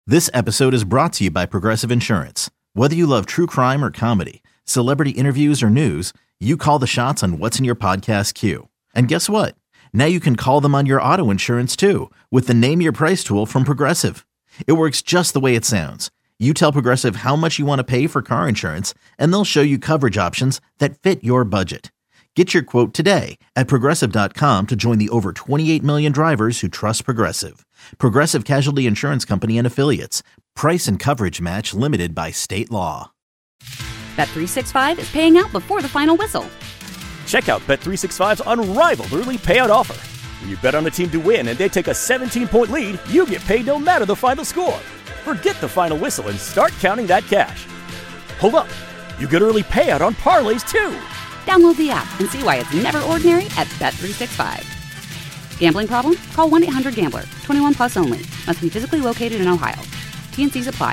This episode is brought to you by Progressive Insurance. Whether you love true crime or comedy, celebrity interviews or news, you call the shots on what's in your podcast queue. And guess what? Now you can call them on your auto insurance too with the Name Your Price tool from Progressive. It works just the way it sounds. You tell Progressive how much you want to pay for car insurance, and they'll show you coverage options that fit your budget. Get your quote today at Progressive.com to join the over 28 million drivers who trust Progressive. Progressive Casualty Insurance Company and Affiliates. Price and coverage match limited by state law. Bet365 is paying out before the final whistle. Check out Bet365's unrivaled early payout offer. When you bet on a team to win and they take a 17-point lead, you get paid no matter the final score. Forget the final whistle and start counting that cash. Hold up. You get early payout on parlays too. Download the app and see why it's never ordinary at Bet365. Gambling problem? Call 1-800-GAMBLER. 21 plus only. Must be physically located in Ohio. T&Cs apply.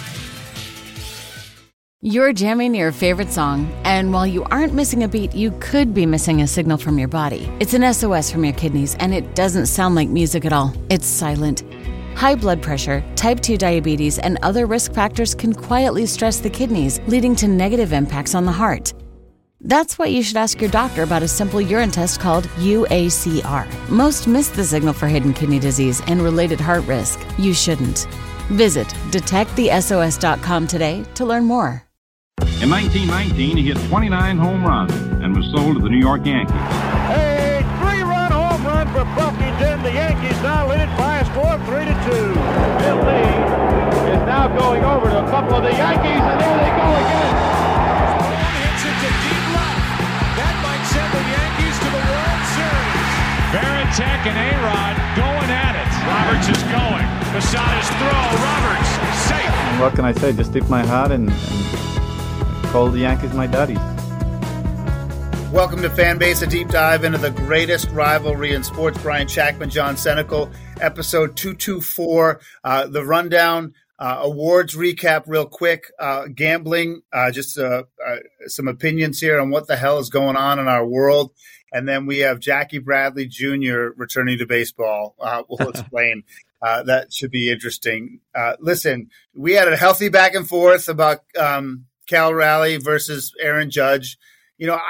You're jamming your favorite song, and while you aren't missing a beat, you could be missing a signal from your body. It's an SOS from your kidneys, and it doesn't sound like music at all. It's silent. High blood pressure, type 2 diabetes, and other risk factors can quietly stress the kidneys, leading to negative impacts on the heart. That's why you should ask your doctor about a simple urine test called UACR. Most miss the signal for hidden kidney disease and related heart risk. You shouldn't. Visit detectthesos.com today to learn more. In 1919, he hit 29 home runs and was sold to the New York Yankees. A three-run home run for Buffington. The Yankees now lead it by a score of 3-2. Bill Lee is now going over to a couple of the Yankees, and there they go again. Hits it to deep left. That might send the Yankees to the World Series. Varitek and A-Rod going at it. Roberts is going. Posada's throw. Roberts safe. And what can I say? Just tip my hat and call the Yankees my daddies. Welcome to Fanbase, a deep dive into the greatest rivalry in sports. Brian Shackman, John Senecal, episode 224. The rundown, awards recap real quick, gambling, just some opinions here on what the hell is going on in our world. And then we have Jackie Bradley Jr. returning to baseball. We'll explain. That should be interesting. Listen, we had a healthy back and forth about Cal Raleigh versus Aaron Judge. You know,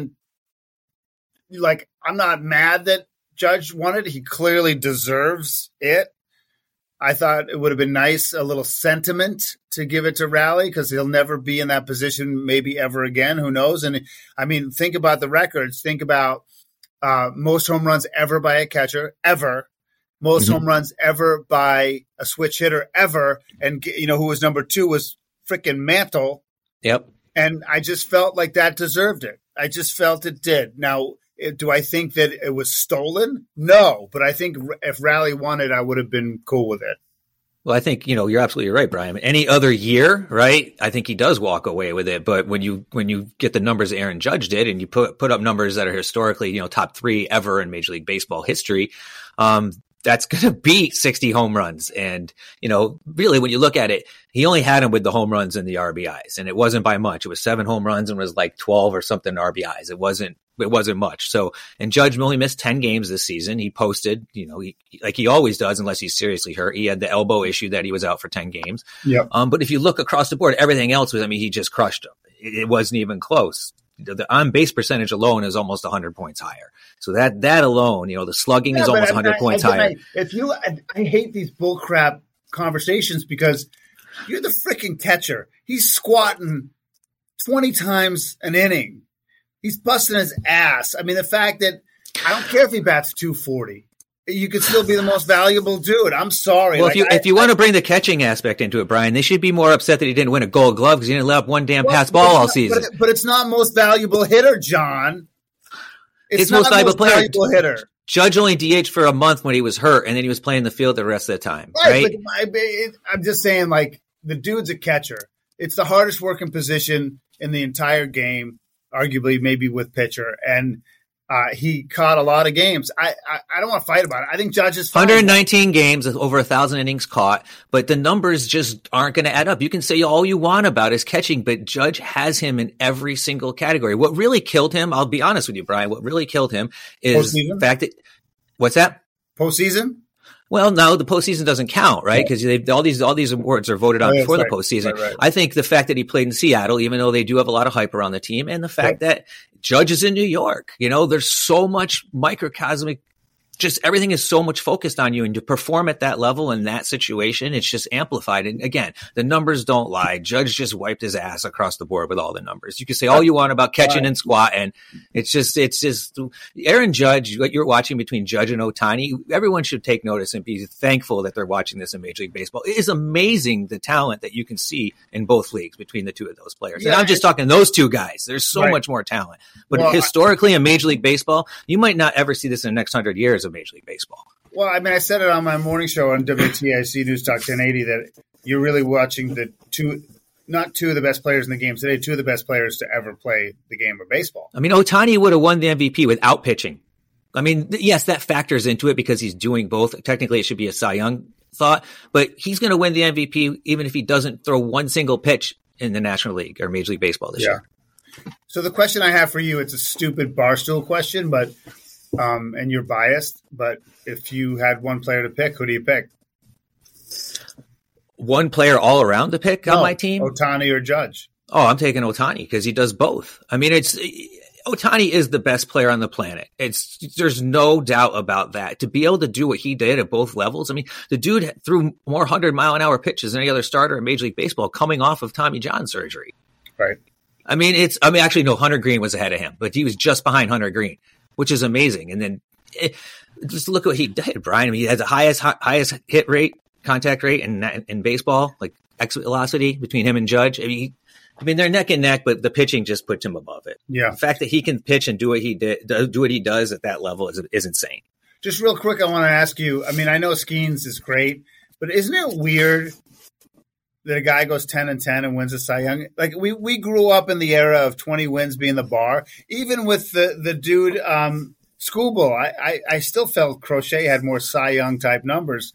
I'm not mad that Judge won it. He clearly deserves it. I thought it would have been nice, a little sentiment to give it to Raleigh because he'll never be in that position maybe ever again. Who knows? And I mean, think about the records. Think about most home runs ever by a catcher, ever. Most home runs ever by a switch hitter, ever. And, you know, who was number 2 was freaking Mantle. Yep. And I just felt like that deserved it. I just felt it did. Now, do I think that it was stolen? No. But I think if Raleigh won it, I would have been cool with it. Well, I think, you know, you're absolutely right, Brian. Any other year, right? I think he does walk away with it. But when you get the numbers Aaron Judge did and you put up numbers that are historically, you know, top 3 ever in Major League Baseball history, that's going to be 60 home runs. And, you know, really when you look at it, he only had him with the home runs and the RBIs, and it wasn't by much. It was 7 home runs and was like 12 or something RBIs. It wasn't much. So, and Judge only missed 10 games this season. He posted, you know, like he always does, unless he's seriously hurt. He had the elbow issue that he was out for 10 games. Yeah. But if you look across the board, everything else was, I mean, he just crushed him. It wasn't even close. The on base percentage alone is almost 100 points higher. So that alone, you know, the slugging is almost 100 points higher. I hate these bullcrap conversations because you're the freaking catcher. He's squatting 20 times an inning. He's busting his ass. I mean, the fact that I don't care if he bats 240. You could still be the most valuable dude. I'm sorry. Well, if you want to bring the catching aspect into it, Brian, they should be more upset that he didn't win a Gold Glove because he didn't let up one damn pass ball all season. But it's not most valuable hitter, John. It's most valuable player. Valuable hitter. Judge only DH'd for a month when he was hurt, and then he was playing the field the rest of the time. Right? I'm just saying, like, the dude's a catcher. It's the hardest working position in the entire game, arguably maybe with pitcher. And he caught a lot of games. I don't want to fight about it. I think Judge is fine. 119 games, over 1,000 innings caught, but the numbers just aren't going to add up. You can say all you want about his catching, but Judge has him in every single category. What really killed him, I'll be honest with you, Brian, what really killed him is the fact that – what's that? Postseason? Well, no, the postseason doesn't count, right? Because all these awards are voted on before the postseason. Right. I think the fact that he played in Seattle, even though they do have a lot of hype around the team, and the fact that Judge is in New York, there's so much microcosmic. Just everything is so much focused on you, and to perform at that level in that situation, it's just amplified. And again, the numbers don't lie. Judge just wiped his ass across the board with all the numbers. You can say all you want about catching and squatting. It's just Aaron Judge, what you're watching between Judge and Ohtani, everyone should take notice and be thankful that they're watching this in Major League Baseball. It is amazing the talent that you can see in both leagues between the two of those players. And I'm just talking those two guys. There's so much more talent. But historically in Major League Baseball, you might not ever see this in the next 100 years of Major League Baseball. Well, I mean, I said it on my morning show on WTIC News Talk 1080 that you're really watching not two of the best players in the game today, two of the best players to ever play the game of baseball. I mean, Ohtani would have won the MVP without pitching. I mean, yes, that factors into it because he's doing both. Technically, it should be a Cy Young thought, but he's going to win the MVP even if he doesn't throw one single pitch in the National League or Major League Baseball this year. So the question I have for you, it's a stupid barstool question, but and you're biased, but if you had one player to pick, who do you pick? One player all around to pick on my team? Ohtani or Judge? Oh, I'm taking Ohtani because he does both. I mean, Ohtani is the best player on the planet. There's no doubt about that. To be able to do what he did at both levels. I mean, the dude threw more 100-mile-an-hour pitches than any other starter in Major League Baseball coming off of Tommy John surgery. Right. Actually, no, Hunter Green was ahead of him, but he was just behind Hunter Green, which is amazing. And then just look at what he did, Brian. I mean, he has the highest hit rate, contact rate in baseball, like exit velocity between him and Judge. I mean, they're neck and neck, but the pitching just puts him above it. Yeah. The fact that he can pitch and do what he does at that level is insane. Just real quick, I want to ask you. I mean, I know Skeens is great, but isn't it weird that a guy goes 10-10 and wins a Cy Young? Like we grew up in the era of 20 wins being the bar. Even with the dude Skubal, I still felt Crochet had more Cy Young type numbers.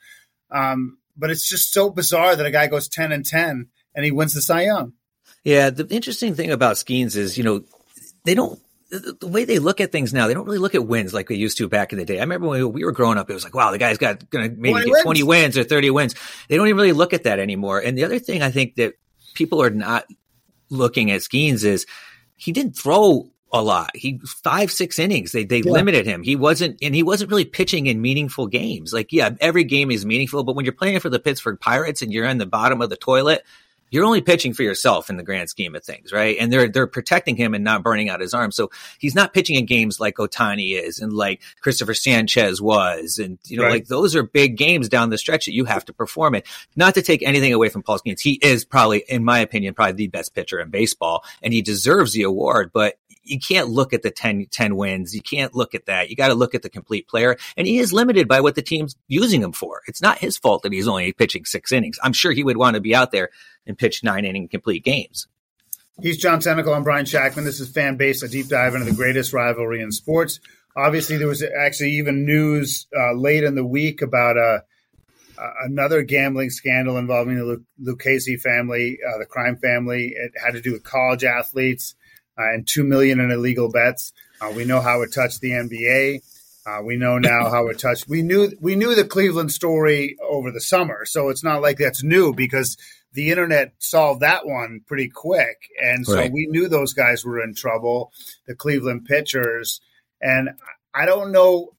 But it's just so bizarre that a guy goes 10-10 and he wins the Cy Young. Yeah, the interesting thing about Skeens is, they don't. The way they look at things now, they don't really look at wins like they used to back in the day. I remember when we were growing up, it was like, wow, the guy's going to maybe get 20 wins or 30 wins. They don't even really look at that anymore. And the other thing I think that people are not looking at Skeens is he didn't throw a lot. 5-6 innings. They limited him. He wasn't really pitching in meaningful games. Like, yeah, every game is meaningful, but when you're playing for the Pittsburgh Pirates and you're in the bottom of the toilet, you're only pitching for yourself in the grand scheme of things, right? And they're protecting him and not burning out his arm. So he's not pitching in games like Ohtani is and like Christopher Sanchez was. And, like those are big games down the stretch that you have to perform in. Not to take anything away from Paul Skeens. He is probably, in my opinion, probably the best pitcher in baseball, and he deserves the award, but you can't look at the 10 wins. You can't look at that. You got to look at the complete player. And he is limited by what the team's using him for. It's not his fault that he's only pitching 6 innings. I'm sure he would want to be out there and pitch 9-inning complete games. He's John Senecal. I'm Brian Shackman. This is Fan Base, a deep dive into the greatest rivalry in sports. Obviously, there was actually even news late in the week about another gambling scandal involving the Lucchese family, the crime family. It had to do with college athletes. And $2 million in illegal bets. We know how it touched the NBA. We know now how it touched. We knew the Cleveland story over the summer, so it's not like that's new because the internet solved that one pretty quick, and so we knew those guys were in trouble, the Cleveland pitchers. And I don't know.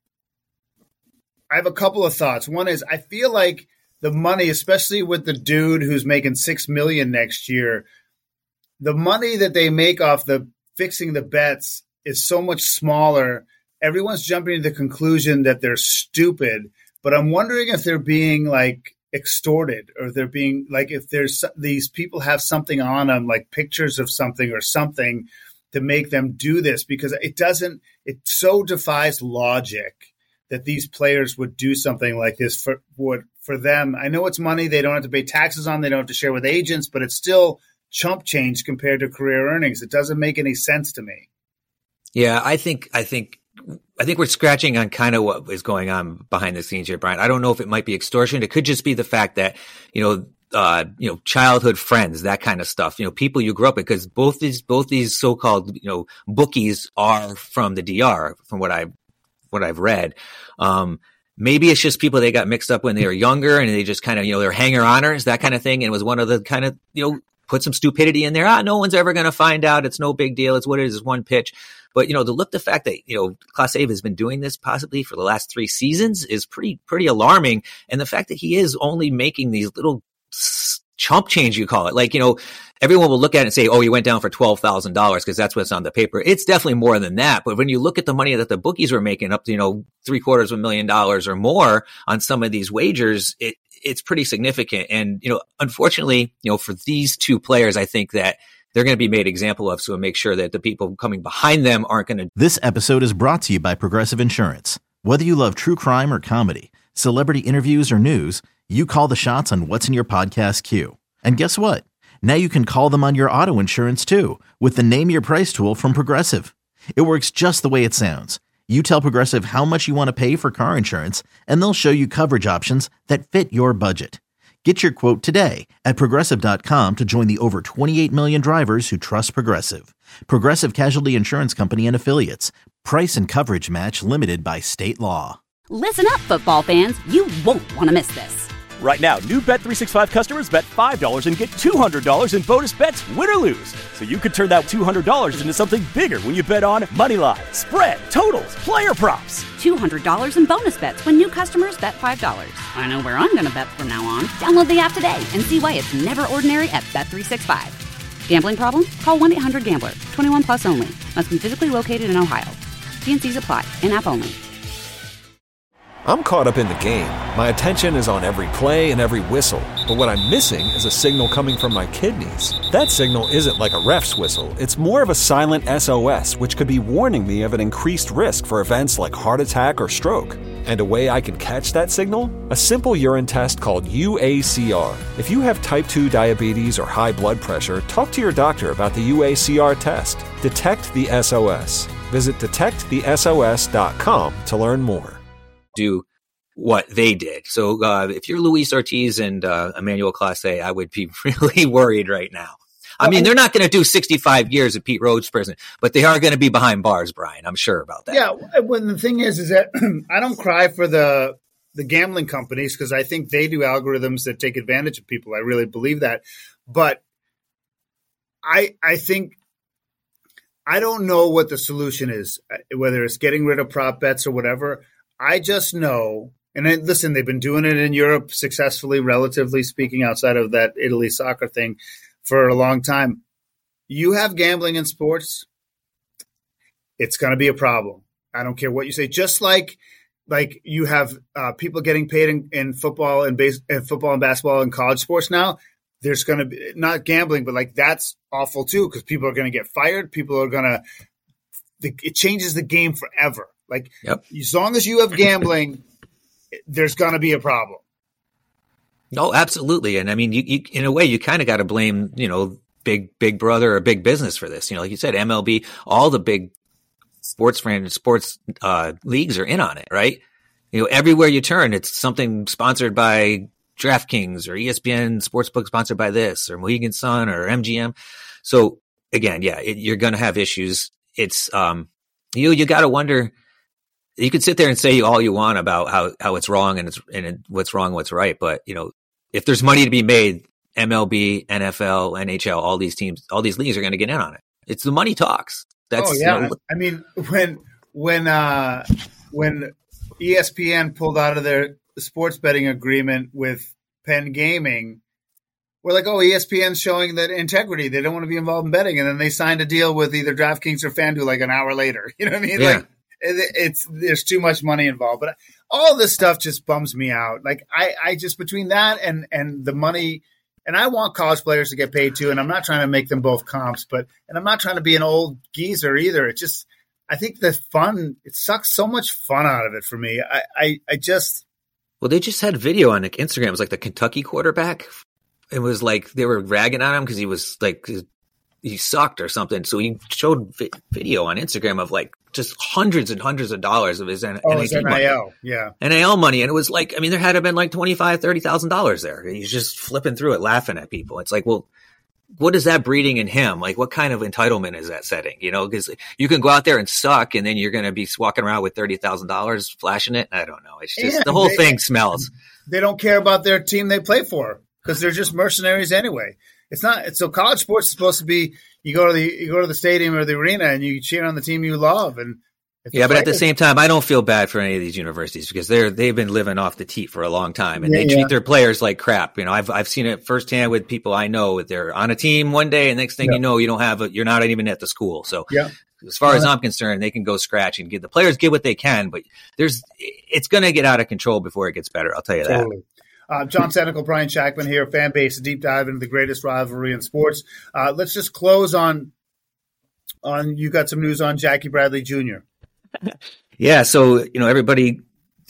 I have a couple of thoughts. One is I feel like the money, especially with the dude who's making $6 million next year. The money that they make off the fixing the bets is so much smaller. Everyone's jumping to the conclusion that they're stupid, but I'm wondering if they're being like extorted or they're being like, if there's these people have something on them, like pictures of something or something to make them do this, because it so defies logic that these players would do something like this for them. I know it's money they don't have to pay taxes on. They don't have to share with agents, but it's still chump change compared to career earnings. It doesn't make any sense to me. Yeah, I think we're scratching on kind of what is going on behind the scenes here, Brian. I don't know if it might be extortion. It could just be the fact that, childhood friends, that kind of stuff, people you grew up with, because both these so-called, bookies are from the DR, from what I've read. maybe it's just people they got mixed up when they were younger and they just kind of, they're hanger-oners, that kind of thing. And it was one of the kind of, put some stupidity in there. No one's ever going to find out. It's no big deal. It's what it is, one pitch. But, the fact that, Class A has been doing this possibly for the last 3 seasons is pretty alarming. And the fact that he is only making these little chump change, you call it. Like, everyone will look at it and say, oh, he went down for $12,000 because that's what's on the paper. It's definitely more than that. But when you look at the money that the bookies were making up to, $750,000 or more on some of these wagers, it's pretty significant. And, unfortunately, for these 2 players, I think that they're going to be made example of. So make sure that the people coming behind them aren't going to. This episode is brought to you by Progressive Insurance. Whether you love true crime or comedy, celebrity interviews or news, you call the shots on what's in your podcast queue. And guess what? Now you can call them on your auto insurance too with the Name Your Price tool from Progressive. It works just the way it sounds. You tell Progressive how much you want to pay for car insurance, and they'll show you coverage options that fit your budget. Get your quote today at Progressive.com to join the over 28 million drivers who trust Progressive. Progressive Casualty Insurance Company and Affiliates. Price and coverage match limited by state law. Listen up, football fans. You won't want to miss this. Right now, new Bet365 customers bet $5 and get $200 in bonus bets, win or lose. So you could turn that $200 into something bigger when you bet on Moneyline, spread, totals, player props. $200 in bonus bets when new customers bet $5. I know where I'm going to bet from now on. Download the app today and see why it's never ordinary at Bet365. Gambling problem? Call 1-800-GAMBLER. 21 plus only. Must be physically located in Ohio. T&Cs apply. In-app only. I'm caught up in the game. My attention is on every play and every whistle. But what I'm missing is a signal coming from my kidneys. That signal isn't like a ref's whistle. It's more of a silent SOS, which could be warning me of an increased risk for events like heart attack or stroke. And a way I can catch that signal? A simple urine test called UACR. If you have type 2 diabetes or high blood pressure, talk to your doctor about the UACR test. Detect the SOS. Visit detectthesos.com to learn more. Do what they did. So if you're Luis Ortiz and Emmanuel Clase, I would be really worried right now. I mean, they're not going to do 65 years at Pete Rhodes prison, but they are going to be behind bars, Brian. I'm sure about that. Yeah. Well, the thing is that I don't cry for the gambling companies because I think they do algorithms that take advantage of people. I really believe that. But I think I don't know what the solution is, whether it's getting rid of prop bets or whatever. I just know, and listen, they've been doing it in Europe successfully, relatively speaking, outside of that Italy soccer thing for a long time. You have gambling in sports, it's going to be a problem. I don't care what you say. Just like you have people getting paid in football and football and basketball and college sports now, there's going to be not gambling, but that's awful too because people are going to get fired. People are going to – it changes the game forever. Yep. As long as you have gambling, there's going to be a problem. No, absolutely. And I mean, you in a way, you kind of got to blame, big brother or big business for this. Like you said, MLB, all the big sports leagues are in on it, right? Everywhere you turn, it's something sponsored by DraftKings or ESPN Sportsbook sponsored by this or Mohegan Sun or MGM. So again, yeah, you're going to have issues. It's, you got to wonder. You could sit there and say all you want about how it's wrong and what's wrong, what's right. But, if there's money to be made, MLB, NFL, NHL, all these teams, all these leagues are going to get in on it. It's the money talks. That's, I mean, when ESPN pulled out of their sports betting agreement with Penn Gaming, we're like, ESPN's showing that integrity. They don't want to be involved in betting. And then they signed a deal with either DraftKings or FanDuel an hour later. You know what I mean? Yeah. There's too much money involved, but all this stuff just bums me out. I just between that and the money, and I want college players to get paid too. And I'm not trying to make them both comps, and I'm not trying to be an old geezer either. It just, I think it sucks so much fun out of it for me. Well, they just had video on Instagram. It was the Kentucky quarterback. It was they were ragging on him because he was he sucked or something. So he showed video on Instagram of just hundreds and hundreds of dollars of his NIL money. Yeah. NIL money. And it was there had to have been $25,000, $30,000 there. He's just flipping through it, laughing at people. It's well, what is that breeding in him? Like, what kind of entitlement is that setting? You know, because you can go out there and suck, and then you're going to be walking around with $30,000 flashing it. I don't know. It's just the whole thing smells. They don't care about their team they play for because they're just mercenaries anyway. It's not. So college sports is supposed to be you go to the stadium or the arena and you cheer on the team you love. And but at the same time, I don't feel bad for any of these universities because they've been living off the teat for a long time, and they treat their players like crap. You know, I've seen it firsthand with people I know. They're on a team one day, and next thing you know, you're not even at the school. So as far as I'm concerned, they can go scratch and the players get what they can, but it's going to get out of control before it gets better. I'll tell you that. John Senecal, Brian Shackman here, Fan Base, a deep dive into the greatest rivalry in sports. Let's just close on you got some news on Jackie Bradley Jr. Yeah. So, everybody,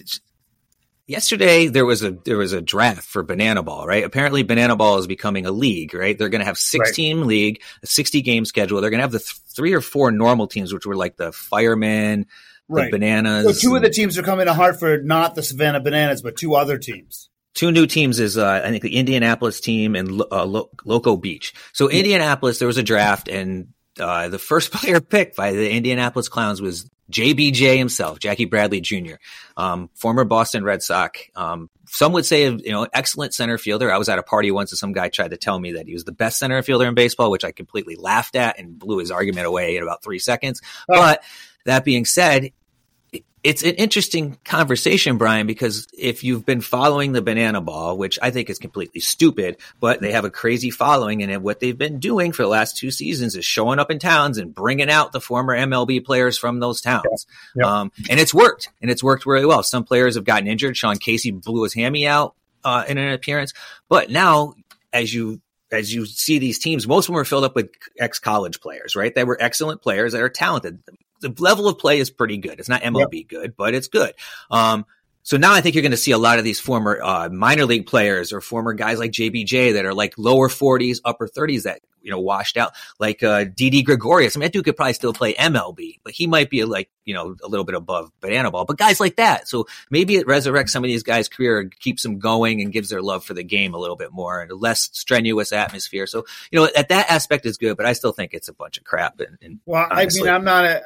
yesterday there was a draft for Banana Ball, right? Apparently Banana Ball is becoming a league, right? They're going to have 6-team league, a 60-game schedule. They're going to have the 3 or 4 normal teams, which were like the Firemen, the Bananas. So 2 of the teams are coming to Hartford, not the Savannah Bananas, but 2 other teams. 2 new teams is, I think, the Indianapolis team and Loco Beach. So Indianapolis, there was a draft, and the first player picked by the Indianapolis Clowns was JBJ himself, Jackie Bradley Jr., former Boston Red Sox. Some would say, excellent center fielder. I was at a party once and some guy tried to tell me that he was the best center fielder in baseball, which I completely laughed at and blew his argument away in about 3 seconds. But that being said, it's an interesting conversation, Brian, because if you've been following the Banana Ball, which I think is completely stupid, but they have a crazy following, and what they've been doing for the last 2 seasons is showing up in towns and bringing out the former MLB players from those towns. And it's worked, and it's worked really well. Some players have gotten injured. Sean Casey blew his hammy out in an appearance. But now, as you see these teams, most of them are filled up with ex-college players, right? They were excellent players that are talented. The level of play is pretty good. It's not MLB good, but it's good. So now I think you're going to see a lot of these former minor league players or former guys like JBJ that are like lower 40s, upper 30s that, washed out, like Didi Gregorius. I mean, that dude could probably still play MLB, but he might be like, a little bit above Banana Ball, but guys like that. So maybe it resurrects some of these guys' career and keeps them going and gives their love for the game a little bit more and a less strenuous atmosphere. So, at that aspect is good, but I still think it's a bunch of crap. Well, honestly, I mean, I'm not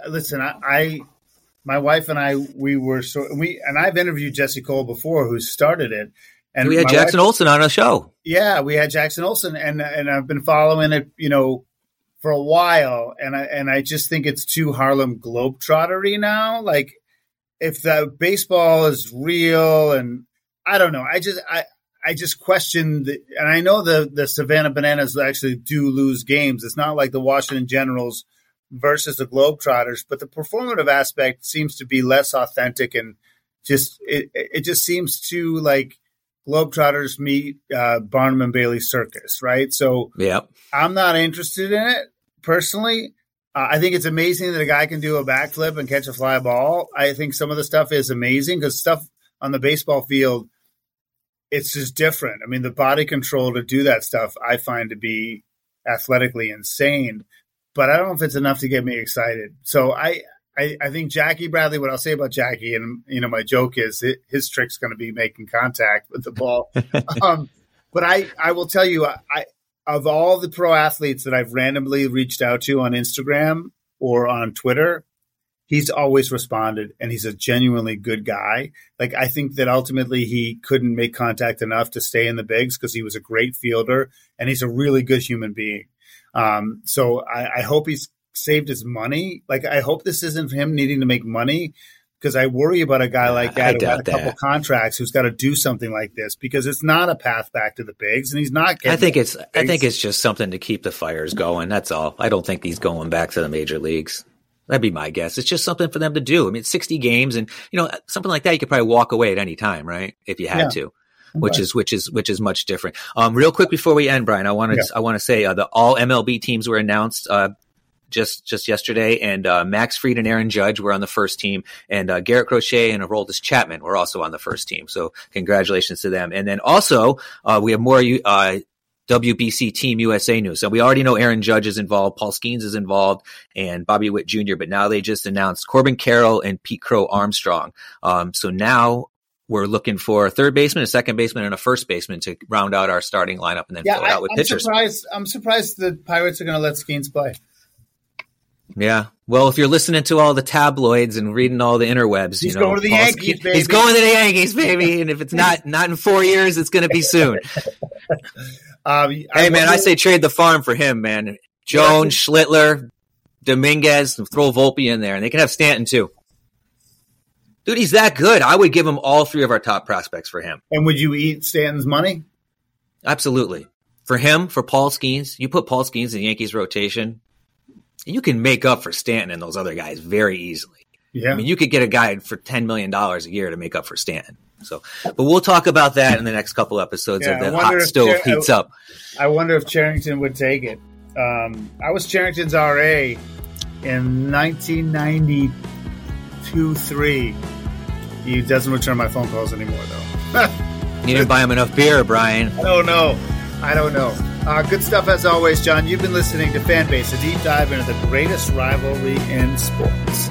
my wife and I, I've interviewed Jesse Cole before, who started it. And we had Jackson Olsen on a show. Yeah, we had Jackson Olsen, and I've been following it, for a while, and I just think it's too Harlem Globetrottery now. Like, if the baseball is real, and I don't know, I just question and I know the Savannah Bananas actually do lose games. It's not like the Washington Generals versus the Globetrotters, but the performative aspect seems to be less authentic, and it just seems too like Globetrotters meet Barnum and Bailey Circus, right? So I'm not interested in it personally. I think it's amazing that a guy can do a backflip and catch a fly ball. I think some of the stuff is amazing because stuff on the baseball field, it's just different. I mean, the body control to do that stuff I find to be athletically insane, but I don't know if it's enough to get me excited. So I think Jackie Bradley, what I'll say about Jackie, and my joke is his trick's going to be making contact with the ball. But I will tell you, of all the pro athletes that I've randomly reached out to on Instagram or on Twitter, he's always responded, and he's a genuinely good guy. Like, I think that ultimately he couldn't make contact enough to stay in the bigs because he was a great fielder, and he's a really good human being. So I hope he's saved his money. Like, I hope this isn't him needing to make money, because I worry about a guy like that who had a couple contracts who's got to do something like this, because it's not a path back to the bigs, and he's not getting I think it's just something to keep the fires going. That's all. I don't think he's going back to the major leagues. That'd be my guess. It's just something for them to do. I mean, it's 60 games, and something like that you could probably walk away at any time, right? If you had to. Which is much different. Real quick before we end, Brian, I want to say the all MLB teams were announced just yesterday, and Max Fried and Aaron Judge were on the first team, and Garrett Crochet and Aroldis Chapman were also on the first team. So congratulations to them. And then also we have more WBC Team USA news. So we already know Aaron Judge is involved, Paul Skeens is involved, and Bobby Witt Jr., but now they just announced Corbin Carroll and Pete Crow Armstrong. So now we're looking for a third baseman, a second baseman, and a first baseman to round out our starting lineup and then fill it out with pitchers. I'm surprised the Pirates are going to let Skeens play. Yeah. Well, if you're listening to all the tabloids and reading all the interwebs, he's going to the Yankees, baby. He's going to the Yankees, baby. And if it's not in 4 years, it's going to be soon. I say trade the farm for him, man. Jones, Schlittler, Dominguez, throw Volpe in there, and they can have Stanton too. Dude, he's that good. I would give him all three of our top prospects for him. And would you eat Stanton's money? Absolutely. For him, for Paul Skeens, you put Paul Skeens in the Yankees rotation, you can make up for Stanton and those other guys very easily. Yeah. I mean, you could get a guy for $10 million a year to make up for Stanton. But we'll talk about that in the next couple episodes of the hot stove heats up. I wonder if Cherington would take it. I was Cherington's RA in 1992-3. He doesn't return my phone calls anymore, though. You didn't buy him enough beer, Brian. I don't know. Good stuff as always, John. You've been listening to Fanbase, a deep dive into the greatest rivalry in sports.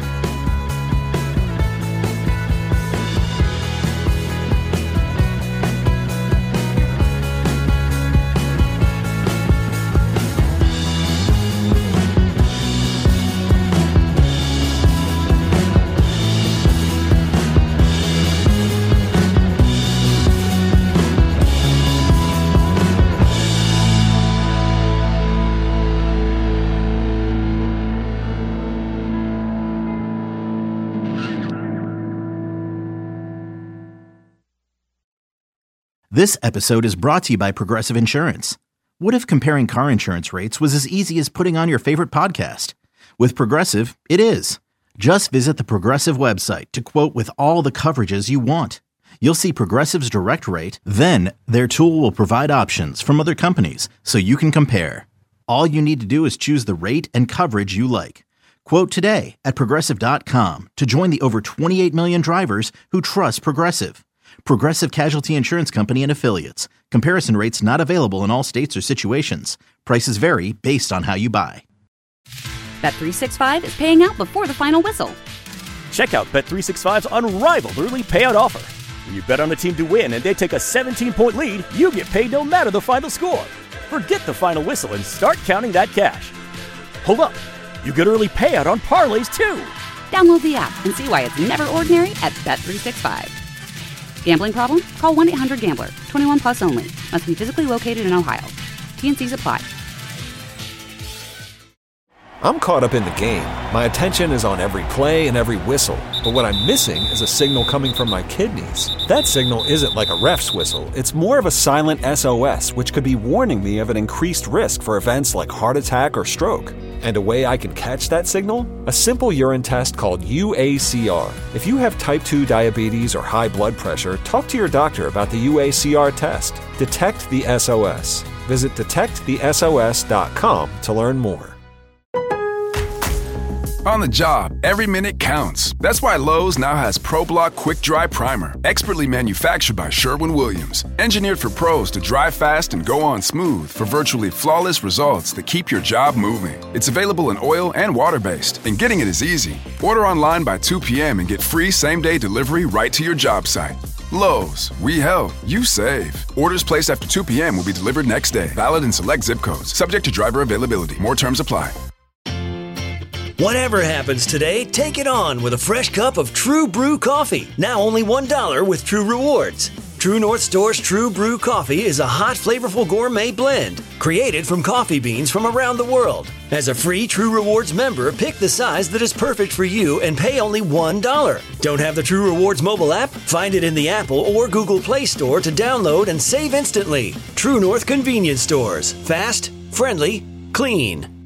This episode is brought to you by Progressive Insurance. What if comparing car insurance rates was as easy as putting on your favorite podcast? With Progressive, it is. Just visit the Progressive website to quote with all the coverages you want. You'll see Progressive's direct rate, then their tool will provide options from other companies so you can compare. All you need to do is choose the rate and coverage you like. Quote today at Progressive.com to join the over 28 million drivers who trust Progressive. Progressive Casualty Insurance Company and Affiliates. Comparison rates not available in all states or situations. Prices vary based on how you buy. Bet365 is paying out before the final whistle. Check out Bet365's unrivaled early payout offer. When you bet on a team to win and they take a 17-point lead, you get paid no matter the final score. Forget the final whistle and start counting that cash. Hold up. You get early payout on parlays too. Download the app and see why it's never ordinary at Bet365. Gambling problem? Call 1-800-GAMBLER. 21 plus only. Must be physically located in Ohio. T&Cs apply. I'm caught up in the game. My attention is on every play and every whistle. But what I'm missing is a signal coming from my kidneys. That signal isn't like a ref's whistle. It's more of a silent SOS, which could be warning me of an increased risk for events like heart attack or stroke. And a way I can catch that signal? A simple urine test called UACR. If you have type 2 diabetes or high blood pressure, talk to your doctor about the UACR test. Detect the SOS. Visit detectthesos.com to learn more. On the job, every minute counts. That's why Lowe's now has ProBlock Quick Dry Primer, expertly manufactured by Sherwin-Williams. Engineered for pros to dry fast and go on smooth for virtually flawless results that keep your job moving. It's available in oil and water-based, and getting it is easy. Order online by 2 p.m. and get free same-day delivery right to your job site. Lowe's, we help, you save. Orders placed after 2 p.m. will be delivered next day. Valid in select zip codes. Subject to driver availability. More terms apply. Whatever happens today, take it on with a fresh cup of True Brew coffee. Now only $1 with True Rewards. True North Store's True Brew coffee is a hot, flavorful gourmet blend created from coffee beans from around the world. As a free True Rewards member, pick the size that is perfect for you and pay only $1. Don't have the True Rewards mobile app? Find it in the Apple or Google Play Store to download and save instantly. True North Convenience Stores. Fast, friendly, clean.